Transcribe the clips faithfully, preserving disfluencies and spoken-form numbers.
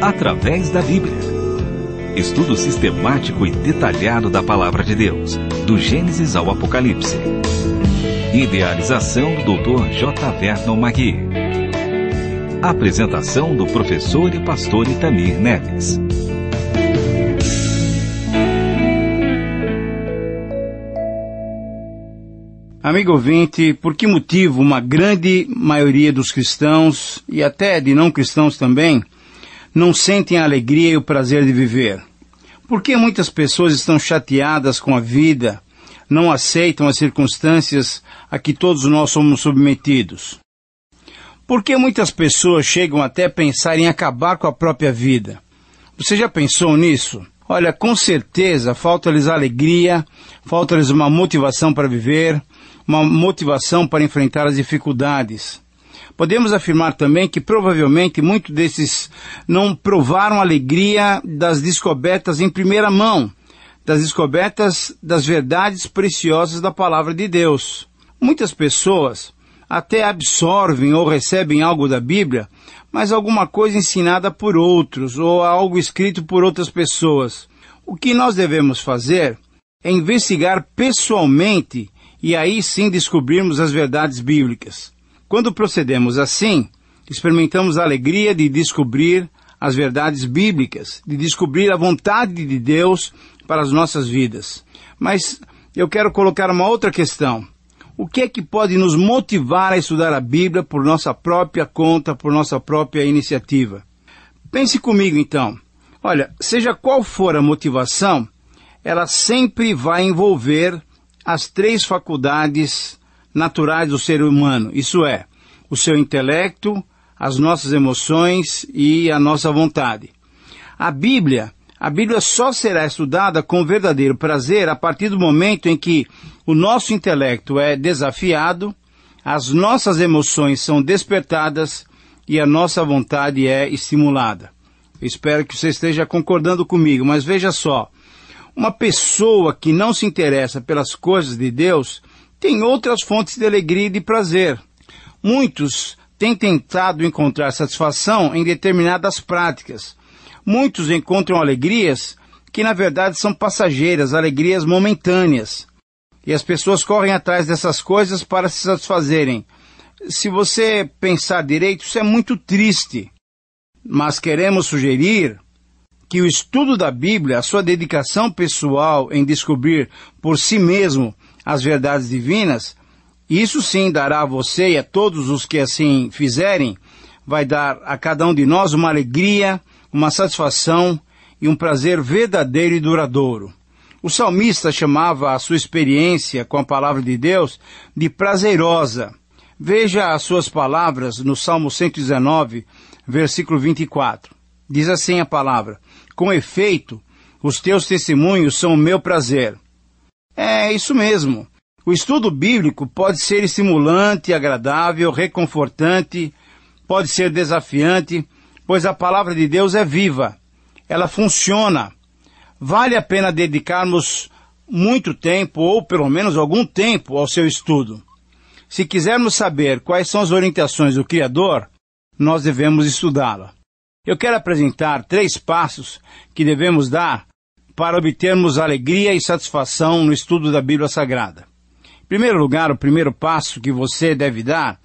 através da Bíblia. Estudo sistemático e detalhado da Palavra de Deus, do Gênesis ao Apocalipse. Idealização do doutor J. Vernon Magui. Apresentação do professor e pastor Itamir Neves. Amigo ouvinte, por que motivo uma grande maioria dos cristãos, e até de não cristãos também, não sentem a alegria e o prazer de viver? Por que muitas pessoas estão chateadas com a vida, não aceitam as circunstâncias a que todos nós somos submetidos? Por que muitas pessoas chegam até a pensar em acabar com a própria vida? Você já pensou nisso? Olha, com certeza falta-lhes alegria, falta-lhes uma motivação para viver, uma motivação para enfrentar as dificuldades. Podemos afirmar também que provavelmente muitos desses não provaram a alegria das descobertas em primeira mão, das descobertas das verdades preciosas da Palavra de Deus. Muitas pessoas até absorvem ou recebem algo da Bíblia, mas alguma coisa ensinada por outros ou algo escrito por outras pessoas. O que nós devemos fazer é investigar pessoalmente e aí sim descobrirmos as verdades bíblicas. Quando procedemos assim, experimentamos a alegria de descobrir as verdades bíblicas, de descobrir a vontade de Deus para as nossas vidas. Mas eu quero colocar uma outra questão. O que é que pode nos motivar a estudar a Bíblia por nossa própria conta, por nossa própria iniciativa? Pense comigo então. Olha, seja qual for a motivação, ela sempre vai envolver as três faculdades naturais do ser humano, isso é, o seu intelecto, as nossas emoções e a nossa vontade. A Bíblia, a Bíblia só será estudada com verdadeiro prazer a partir do momento em que o nosso intelecto é desafiado, as nossas emoções são despertadas e a nossa vontade é estimulada. Eu espero que você esteja concordando comigo, mas veja só, uma pessoa que não se interessa pelas coisas de Deus tem outras fontes de alegria e de prazer. Muitos têm tentado encontrar satisfação em determinadas práticas. Muitos encontram alegrias que na verdade são passageiras, alegrias momentâneas. E as pessoas correm atrás dessas coisas para se satisfazerem. Se você pensar direito, isso é muito triste. Mas queremos sugerir que o estudo da Bíblia, a sua dedicação pessoal em descobrir por si mesmo as verdades divinas, isso sim dará a você e a todos os que assim fizerem, vai dar a cada um de nós uma alegria, uma satisfação e um prazer verdadeiro e duradouro. O salmista chamava a sua experiência com a palavra de Deus de prazerosa. Veja as suas palavras no Salmo cento e dezenove, versículo vinte e quatro. Diz assim a palavra: com efeito, os teus testemunhos são o meu prazer. É isso mesmo. O estudo bíblico pode ser estimulante, agradável, reconfortante, pode ser desafiante, pois a palavra de Deus é viva. Ela funciona. Vale a pena dedicarmos muito tempo, ou pelo menos algum tempo, ao seu estudo. Se quisermos saber quais são as orientações do Criador, nós devemos estudá-la. Eu quero apresentar três passos que devemos dar para obtermos alegria e satisfação no estudo da Bíblia Sagrada. Em primeiro lugar, o primeiro passo que você deve dar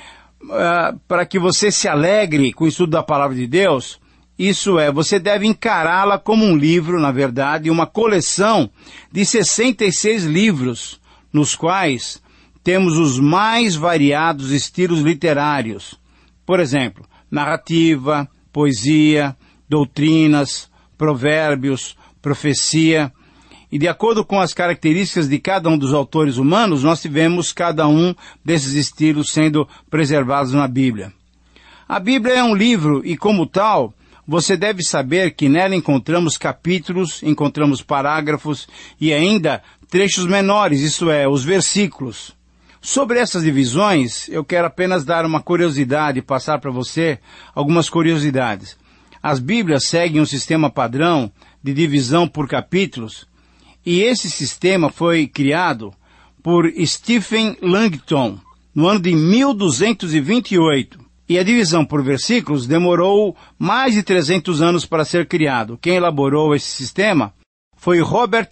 uh, para que você se alegre com o estudo da Palavra de Deus, isso é, você deve encará-la como um livro, na verdade, uma coleção de sessenta e seis livros, nos quais temos os mais variados estilos literários. Por exemplo, narrativa, poesia, doutrinas, provérbios, profecia. E de acordo com as características de cada um dos autores humanos, nós tivemos cada um desses estilos sendo preservados na Bíblia. A Bíblia é um livro e, como tal, você deve saber que nela encontramos capítulos, encontramos parágrafos e ainda trechos menores, isto é, os versículos. Sobre essas divisões, eu quero apenas dar uma curiosidade, passar para você algumas curiosidades. As Bíblias seguem um sistema padrão de divisão por capítulos, e esse sistema foi criado por Stephen Langton no ano de mil duzentos e vinte e oito. E a divisão por versículos demorou mais de trezentos anos para ser criado. Quem elaborou esse sistema foi Robert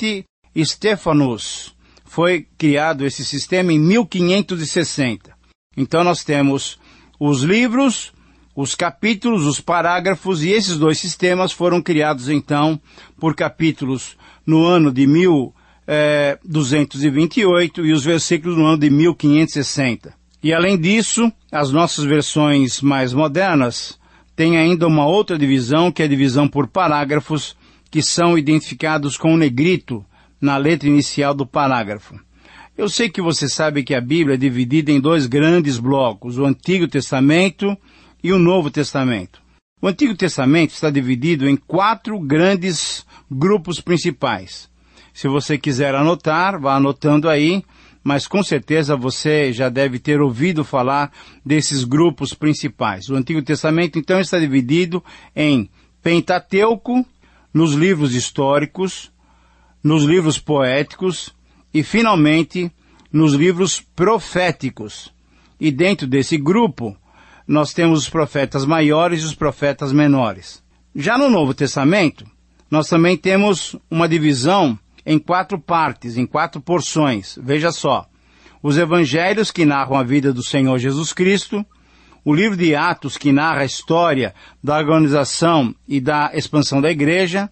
Stephanus. Foi criado esse sistema em mil quinhentos e sessenta. Então nós temos os livros, os capítulos, os parágrafos, e esses dois sistemas foram criados então por capítulos no ano de mil duzentos e vinte e oito e os versículos no ano de mil quinhentos e sessenta. E além disso, as nossas versões mais modernas têm ainda uma outra divisão, que é a divisão por parágrafos, que são identificados com um negrito na letra inicial do parágrafo. Eu sei que você sabe que a Bíblia é dividida em dois grandes blocos, o Antigo Testamento e o Novo Testamento. O Antigo Testamento está dividido em quatro grandes grupos principais. Se você quiser anotar, vá anotando aí, mas com certeza você já deve ter ouvido falar desses grupos principais. O Antigo Testamento, então, está dividido em Pentateuco, nos livros históricos, nos livros poéticos e, finalmente, nos livros proféticos. E dentro desse grupo, nós temos os profetas maiores e os profetas menores. Já no Novo Testamento, nós também temos uma divisão em quatro partes, em quatro porções. Veja só, os evangelhos que narram a vida do Senhor Jesus Cristo, o livro de Atos que narra a história da organização e da expansão da igreja,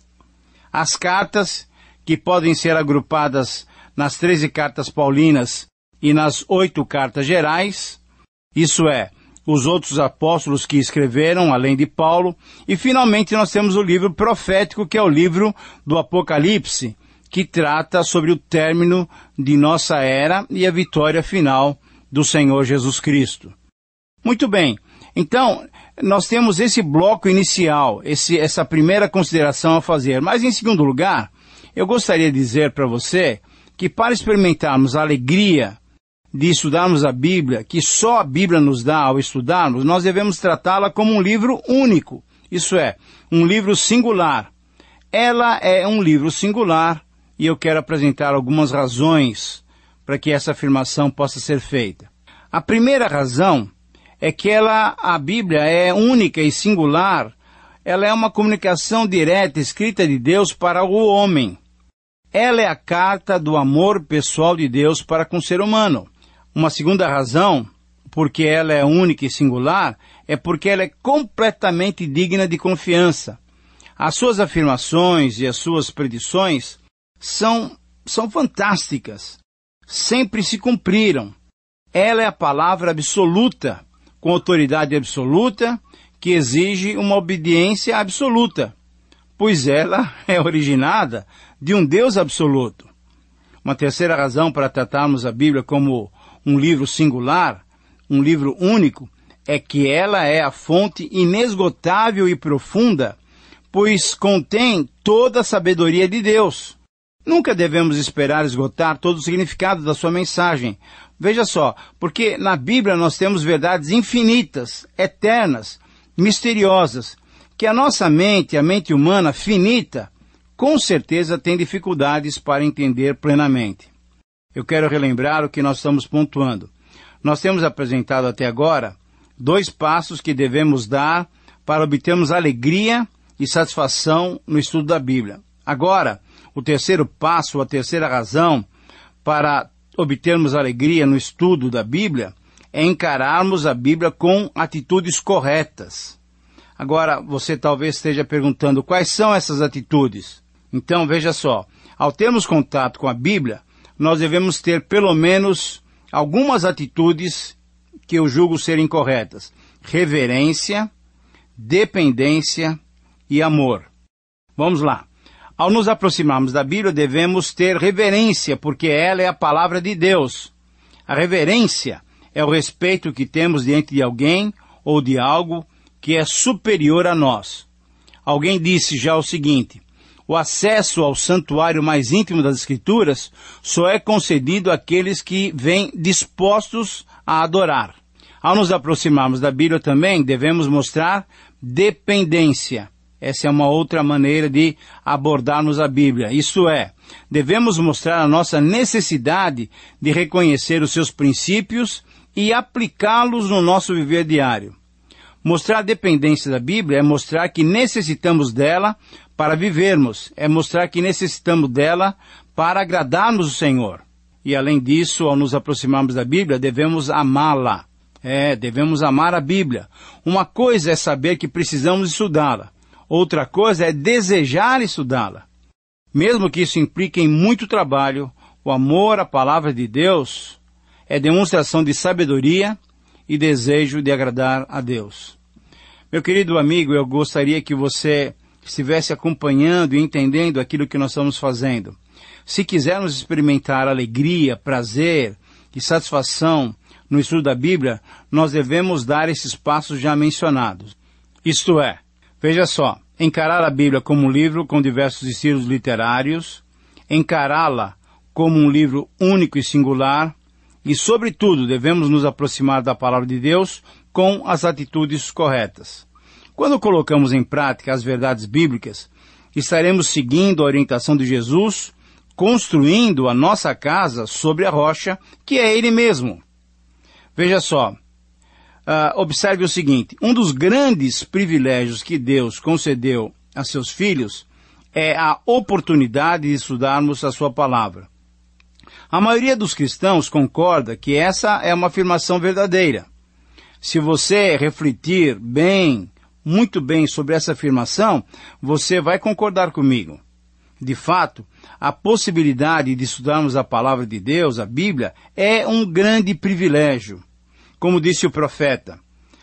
as cartas que podem ser agrupadas nas treze cartas paulinas e nas oito cartas gerais, isso é, os outros apóstolos que escreveram, além de Paulo, e finalmente nós temos o livro profético, que é o livro do Apocalipse, que trata sobre o término de nossa era e a vitória final do Senhor Jesus Cristo. Muito bem, então nós temos esse bloco inicial, esse, essa primeira consideração a fazer, mas em segundo lugar, eu gostaria de dizer para você que para experimentarmos a alegria de estudarmos a Bíblia, que só a Bíblia nos dá ao estudarmos, nós devemos tratá-la como um livro único, isso é, um livro singular. Ela é um livro singular e eu quero apresentar algumas razões para que essa afirmação possa ser feita. A primeira razão é que ela, a Bíblia é única e singular, ela é uma comunicação direta escrita de Deus para o homem. Ela é a carta do amor pessoal de Deus para com o ser humano. Uma segunda razão, porque ela é única e singular, é porque ela é completamente digna de confiança. As suas afirmações e as suas predições são, são fantásticas. Sempre se cumpriram. Ela é a palavra absoluta, com autoridade absoluta, que exige uma obediência absoluta, pois ela é originada de um Deus absoluto. Uma terceira razão para tratarmos a Bíblia como um livro singular, um livro único, é que ela é a fonte inesgotável e profunda, pois contém toda a sabedoria de Deus. Nunca devemos esperar esgotar todo o significado da sua mensagem. Veja só, porque na Bíblia nós temos verdades infinitas, eternas, misteriosas, que a nossa mente, a mente humana finita, com certeza tem dificuldades para entender plenamente. Eu quero relembrar o que nós estamos pontuando. Nós temos apresentado até agora dois passos que devemos dar para obtermos alegria e satisfação no estudo da Bíblia. Agora, o terceiro passo, a terceira razão para obtermos alegria no estudo da Bíblia é encararmos a Bíblia com atitudes corretas. Agora, você talvez esteja perguntando quais são essas atitudes. Então, veja só, ao termos contato com a Bíblia, nós devemos ter pelo menos algumas atitudes que eu julgo serem corretas. Reverência, dependência e amor. Vamos lá. Ao nos aproximarmos da Bíblia, devemos ter reverência, porque ela é a palavra de Deus. A reverência é o respeito que temos diante de alguém ou de algo que é superior a nós. Alguém disse já o seguinte: o acesso ao santuário mais íntimo das Escrituras só é concedido àqueles que vêm dispostos a adorar. Ao nos aproximarmos da Bíblia também, devemos mostrar dependência. Essa é uma outra maneira de abordarmos a Bíblia. Isto é, devemos mostrar a nossa necessidade de reconhecer os seus princípios e aplicá-los no nosso viver diário. Mostrar a dependência da Bíblia é mostrar que necessitamos dela para vivermos, é mostrar que necessitamos dela para agradarmos o Senhor. E além disso, ao nos aproximarmos da Bíblia, devemos amá-la. É, devemos amar a Bíblia. Uma coisa é saber que precisamos estudá-la. Outra coisa é desejar estudá-la. Mesmo que isso implique em muito trabalho, o amor à palavra de Deus é demonstração de sabedoria e desejo de agradar a Deus. Meu querido amigo, eu gostaria que você estivesse acompanhando e entendendo aquilo que nós estamos fazendo. Se quisermos experimentar alegria, prazer e satisfação no estudo da Bíblia, nós devemos dar esses passos já mencionados. Isto é, veja só, encarar a Bíblia como um livro com diversos estilos literários, encará-la como um livro único e singular, e, sobretudo, devemos nos aproximar da palavra de Deus com as atitudes corretas. Quando colocamos em prática as verdades bíblicas, estaremos seguindo a orientação de Jesus, construindo a nossa casa sobre a rocha, que é Ele mesmo. Veja só, uh, observe o seguinte, um dos grandes privilégios que Deus concedeu a seus filhos é a oportunidade de estudarmos a sua palavra. A maioria dos cristãos concorda que essa é uma afirmação verdadeira. Se você refletir bem, muito bem sobre essa afirmação, você vai concordar comigo. De fato, a possibilidade de estudarmos a palavra de Deus, a Bíblia, é um grande privilégio. Como disse o profeta,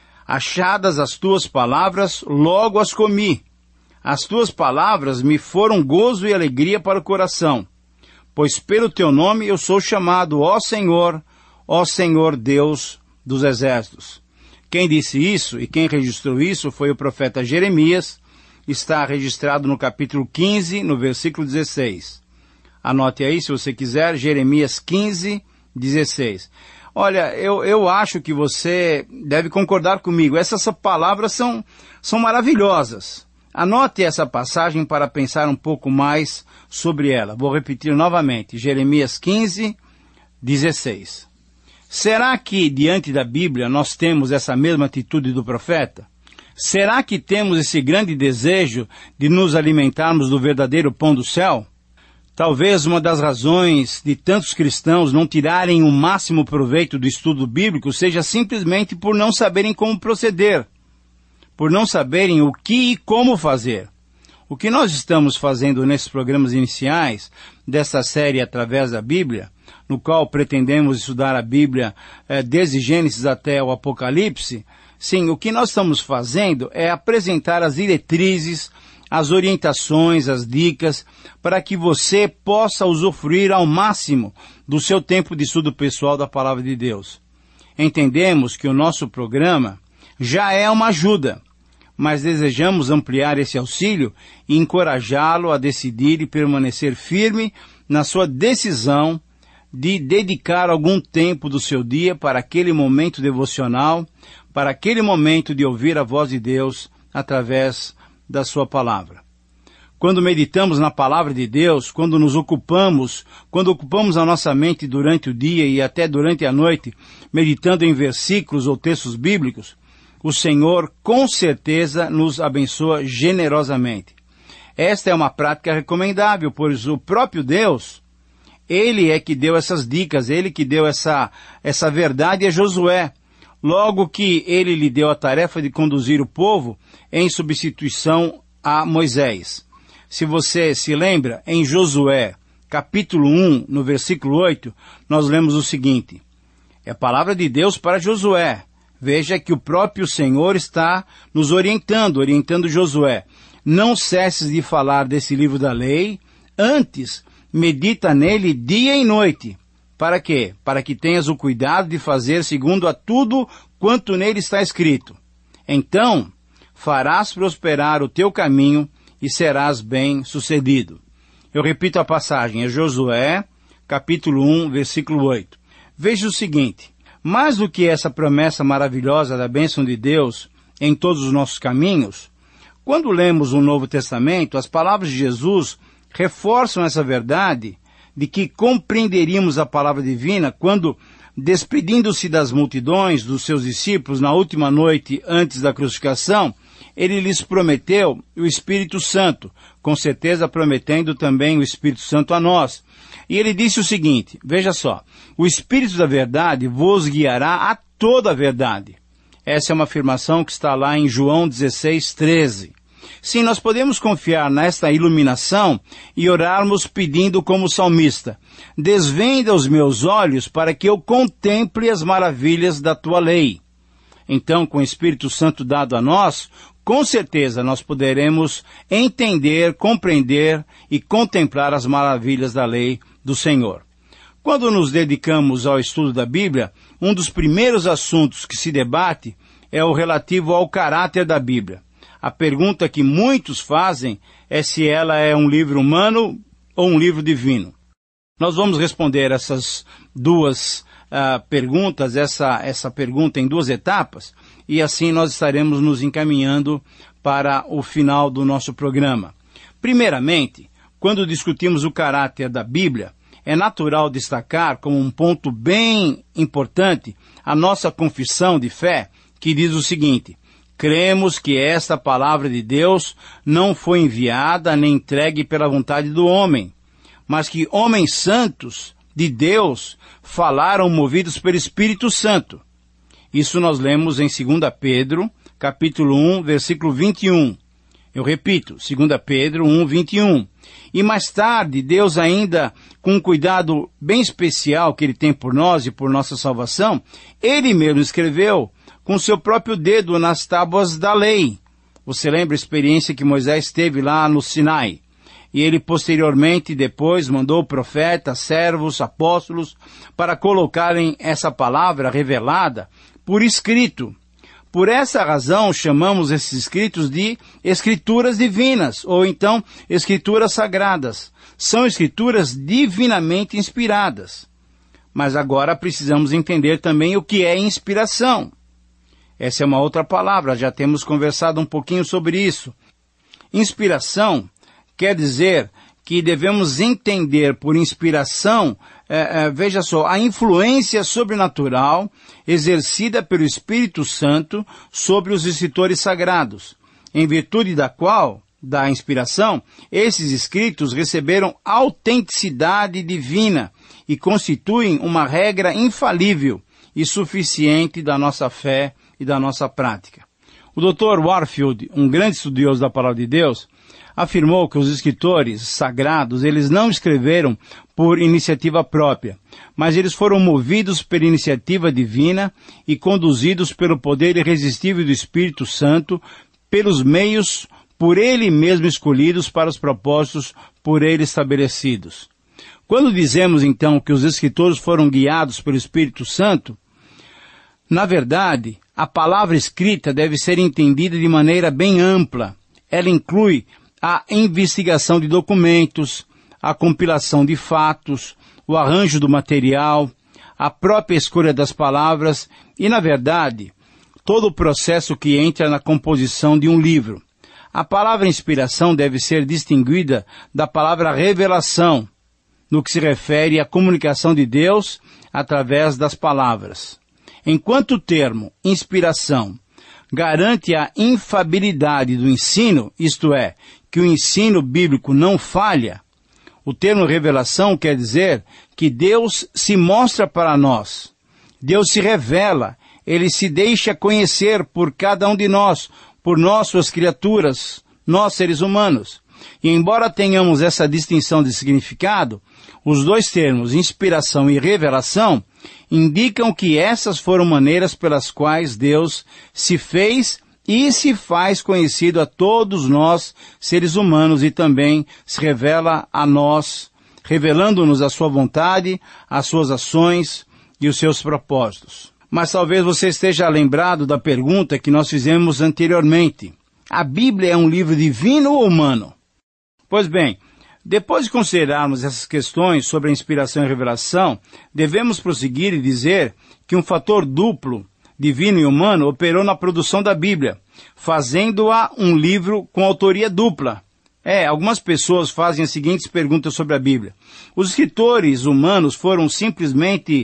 achadas as tuas palavras, logo as comi. As tuas palavras me foram gozo e alegria para o coração. Pois pelo teu nome eu sou chamado, ó Senhor, ó Senhor Deus dos exércitos. Quem disse isso e quem registrou isso foi o profeta Jeremias, está registrado no capítulo quinze, no versículo dezesseis. Anote aí, se você quiser, Jeremias quinze, dezesseis. Olha, eu, eu acho que você deve concordar comigo. Essas palavras são, são maravilhosas. Anote essa passagem para pensar um pouco mais sobre ela. Vou repetir novamente, Jeremias quinze, dezesseis. Será que diante da Bíblia nós temos essa mesma atitude do profeta? Será que temos esse grande desejo de nos alimentarmos do verdadeiro pão do céu? Talvez uma das razões de tantos cristãos não tirarem o máximo proveito do estudo bíblico seja simplesmente por não saberem como proceder, por não saberem o que e como fazer. O que nós estamos fazendo nesses programas iniciais dessa série através da Bíblia, no qual pretendemos estudar a Bíblia eh, desde Gênesis até o Apocalipse, sim, o que nós estamos fazendo é apresentar as diretrizes, as orientações, as dicas, para que você possa usufruir ao máximo do seu tempo de estudo pessoal da Palavra de Deus. Entendemos que o nosso programa já é uma ajuda, mas desejamos ampliar esse auxílio e encorajá-lo a decidir e permanecer firme na sua decisão de dedicar algum tempo do seu dia para aquele momento devocional, para aquele momento de ouvir a voz de Deus através da sua palavra. Quando meditamos na palavra de Deus, quando nos ocupamos, quando ocupamos a nossa mente durante o dia e até durante a noite, meditando em versículos ou textos bíblicos, o Senhor com certeza nos abençoa generosamente. Esta é uma prática recomendável, pois o próprio Deus, Ele é que deu essas dicas, Ele que deu essa, essa verdade a Josué, logo que Ele lhe deu a tarefa de conduzir o povo em substituição a Moisés. Se você se lembra, em Josué, capítulo um, no versículo oito, nós lemos o seguinte, é a palavra de Deus para Josué. Veja que o próprio Senhor está nos orientando, orientando Josué. Não cesses de falar desse livro da lei, antes medita nele dia e noite. Para quê? Para que tenhas o cuidado de fazer segundo a tudo quanto nele está escrito. Então, farás prosperar o teu caminho e serás bem-sucedido. Eu repito a passagem, é Josué, capítulo um, versículo oito. Veja o seguinte, mais do que essa promessa maravilhosa da bênção de Deus em todos os nossos caminhos, quando lemos o Novo Testamento, as palavras de Jesus reforçam essa verdade de que compreenderíamos a palavra divina quando despedindo-se das multidões, dos seus discípulos, na última noite antes da crucificação, ele lhes prometeu o Espírito Santo, com certeza prometendo também o Espírito Santo a nós. E ele disse o seguinte, veja só, o Espírito da verdade vos guiará a toda a verdade. Essa é uma afirmação que está lá em João dezesseis, treze. Sim, nós podemos confiar nesta iluminação e orarmos pedindo como salmista, desvenda os meus olhos para que eu contemple as maravilhas da tua lei. Então, com o Espírito Santo dado a nós, com certeza nós poderemos entender, compreender e contemplar as maravilhas da lei do Senhor. Quando nos dedicamos ao estudo da Bíblia, um dos primeiros assuntos que se debate é o relativo ao caráter da Bíblia. A pergunta que muitos fazem é se ela é um livro humano ou um livro divino. Nós vamos responder essas duas uh, perguntas, essa, essa pergunta em duas etapas, e assim nós estaremos nos encaminhando para o final do nosso programa. Primeiramente, quando discutimos o caráter da Bíblia, é natural destacar como um ponto bem importante a nossa confissão de fé, que diz o seguinte: cremos que esta palavra de Deus não foi enviada nem entregue pela vontade do homem, mas que homens santos de Deus falaram movidos pelo Espírito Santo. Isso nós lemos em Segunda Pedro, capítulo um, versículo vinte e um. Eu repito, Segunda Pedro um, vinte e um. E mais tarde, Deus ainda, com um cuidado bem especial que Ele tem por nós e por nossa salvação, Ele mesmo escreveu com seu próprio dedo nas tábuas da lei. Você lembra a experiência que Moisés teve lá no Sinai? E ele posteriormente, depois, mandou profetas, servos, apóstolos, para colocarem essa palavra revelada por escrito. Por essa razão, chamamos esses escritos de escrituras divinas, ou então escrituras sagradas. São escrituras divinamente inspiradas. Mas agora precisamos entender também o que é inspiração. Essa é uma outra palavra, já temos conversado um pouquinho sobre isso. Inspiração quer dizer que devemos entender por inspiração, é, é, veja só, a influência sobrenatural exercida pelo Espírito Santo sobre os escritores sagrados, em virtude da qual, da inspiração, esses escritos receberam autenticidade divina e constituem uma regra infalível e suficiente da nossa fé e da nossa prática. O doutor Warfield, um grande estudioso da Palavra de Deus, afirmou que os escritores sagrados, eles não escreveram por iniciativa própria, mas eles foram movidos pela iniciativa divina e conduzidos pelo poder irresistível do Espírito Santo, pelos meios por Ele mesmo escolhidos para os propósitos por Ele estabelecidos. Quando dizemos então que os escritores foram guiados pelo Espírito Santo, na verdade, a palavra escrita deve ser entendida de maneira bem ampla. Ela inclui a investigação de documentos, a compilação de fatos, o arranjo do material, a própria escolha das palavras e, na verdade, todo o processo que entra na composição de um livro. A palavra inspiração deve ser distinguida da palavra revelação, no que se refere à comunicação de Deus através das palavras. Enquanto o termo inspiração garante a infabilidade do ensino, isto é, que o ensino bíblico não falha, o termo revelação quer dizer que Deus se mostra para nós, Deus se revela, Ele se deixa conhecer por cada um de nós, por nós, suas criaturas, nós seres humanos. E embora tenhamos essa distinção de significado, os dois termos, inspiração e revelação, indicam que essas foram maneiras pelas quais Deus se fez e se faz conhecido a todos nós, seres humanos, e também se revela a nós, revelando-nos a sua vontade, as suas ações e os seus propósitos. Mas talvez você esteja lembrado da pergunta que nós fizemos anteriormente. A Bíblia é um livro divino ou humano? Pois bem, depois de considerarmos essas questões sobre a inspiração e revelação, devemos prosseguir e dizer que um fator duplo, divino e humano, operou na produção da Bíblia, fazendo-a um livro com autoria dupla. É, algumas pessoas fazem as seguintes perguntas sobre a Bíblia. Os escritores humanos foram simplesmente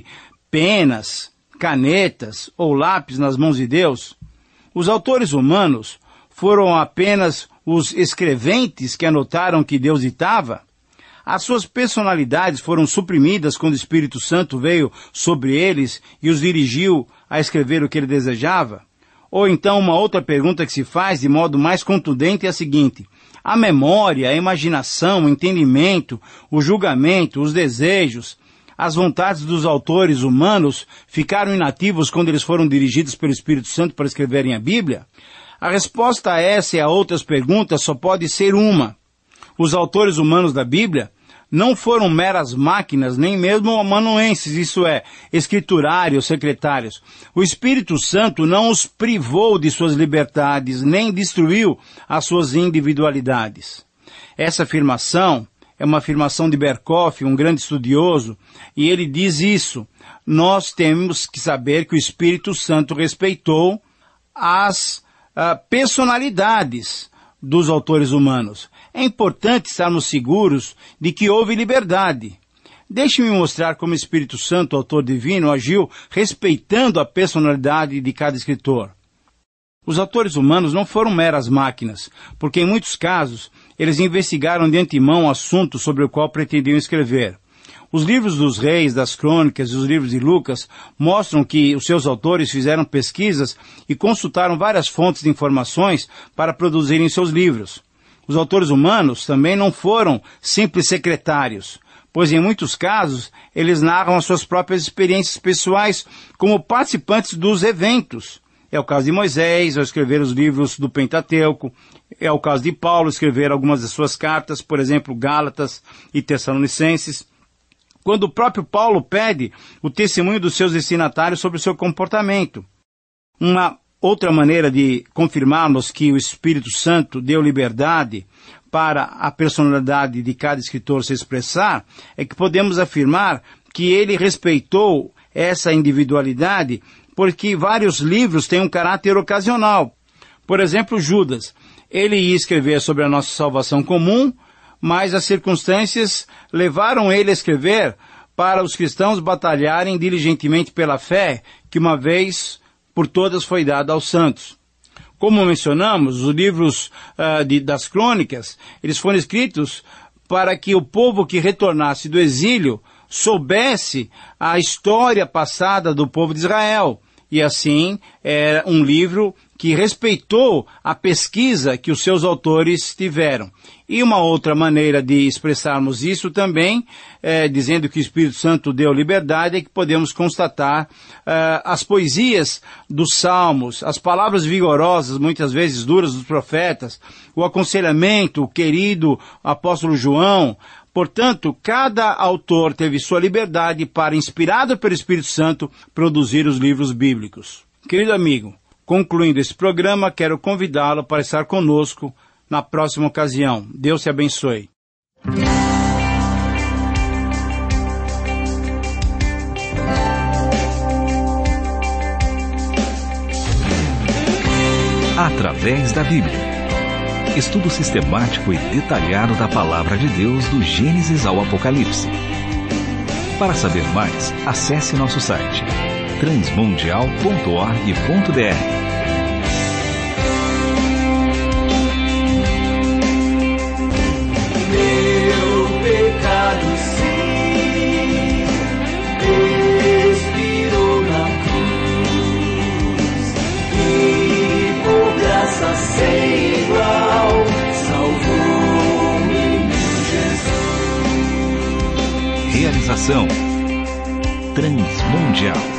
penas, canetas ou lápis nas mãos de Deus, os autores humanos foram apenas os escreventes que anotaram que Deus ditava? As suas personalidades foram suprimidas quando o Espírito Santo veio sobre eles e os dirigiu a escrever o que ele desejava? Ou então uma outra pergunta que se faz de modo mais contundente é a seguinte: a memória, a imaginação, o entendimento, o julgamento, os desejos, as vontades dos autores humanos ficaram inativos quando eles foram dirigidos pelo Espírito Santo para escreverem a Bíblia? A resposta a essa e a outras perguntas só pode ser uma. Os autores humanos da Bíblia não foram meras máquinas, nem mesmo amanuenses, isso é, escriturários, secretários. O Espírito Santo não os privou de suas liberdades, nem destruiu as suas individualidades. Essa afirmação é uma afirmação de Berkhoff, um grande estudioso, e ele diz isso: nós temos que saber que o Espírito Santo respeitou as uh, personalidades dos autores humanos. É importante estarmos seguros de que houve liberdade. Deixe-me mostrar como o Espírito Santo, autor divino, agiu respeitando a personalidade de cada escritor. Os autores humanos não foram meras máquinas, porque em muitos casos eles investigaram de antemão o assunto sobre o qual pretendiam escrever. Os livros dos reis, das crônicas e os livros de Lucas mostram que os seus autores fizeram pesquisas e consultaram várias fontes de informações para produzirem seus livros. Os autores humanos também não foram simples secretários, pois em muitos casos eles narram as suas próprias experiências pessoais como participantes dos eventos. É o caso de Moisés, ao escrever os livros do Pentateuco. É o caso de Paulo, escrever algumas de suas cartas, por exemplo, Gálatas e Tessalonicenses. Quando o próprio Paulo pede o testemunho dos seus destinatários sobre o seu comportamento. Uma outra maneira de confirmarmos que o Espírito Santo deu liberdade para a personalidade de cada escritor se expressar é que podemos afirmar que ele respeitou essa individualidade porque vários livros têm um caráter ocasional. Por exemplo, Judas. Ele ia escrever sobre a nossa salvação comum, mas as circunstâncias levaram ele a escrever para os cristãos batalharem diligentemente pela fé que uma vez por todas foi dada aos santos. Como mencionamos, os livros uh, de, das crônicas, eles foram escritos para que o povo que retornasse do exílio soubesse a história passada do povo de Israel. E assim, é um livro que respeitou a pesquisa que os seus autores tiveram. E uma outra maneira de expressarmos isso também, é, dizendo que o Espírito Santo deu liberdade, é que podemos constatar é, as poesias dos salmos, as palavras vigorosas, muitas vezes duras, dos profetas, o aconselhamento, o querido apóstolo João. Portanto, cada autor teve sua liberdade para, inspirado pelo Espírito Santo, produzir os livros bíblicos. Querido amigo, concluindo esse programa, quero convidá-lo para estar conosco na próxima ocasião. Deus te abençoe. Através da Bíblia. Estudo sistemático e detalhado da Palavra de Deus do Gênesis ao Apocalipse. Para saber mais, acesse nosso site transmundial ponto org ponto br. Meu pecado sim expirou na cruz e por graça sem igual salvou-me Jesus. Realização Transmundial.